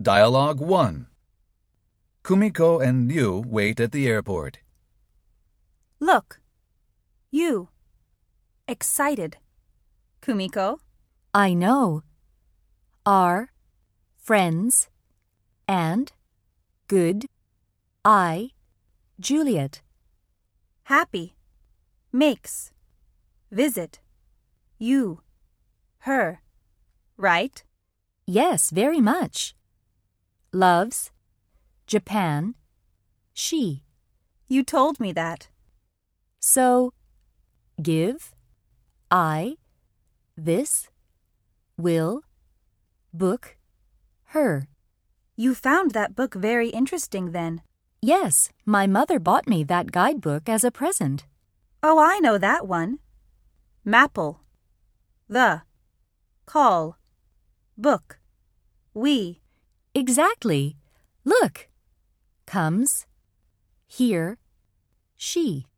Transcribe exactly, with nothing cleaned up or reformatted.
Dialogue one. Kumiko and Liu wait at the airport. Look. You. Excited. Kumiko. I know. Are, friends, and, good, I, Juliet. Happy. Makes. Visit. You. Her. Right? Yes, very much. Loves, Japan, she. You told me that. So, give, I, this, will, book, her. You found that book very interesting then. Yes, my mother bought me that guidebook as a present. Oh, I know that one. Maple. The. Call. Book. We. Exactly. Look. Comes. Here. She.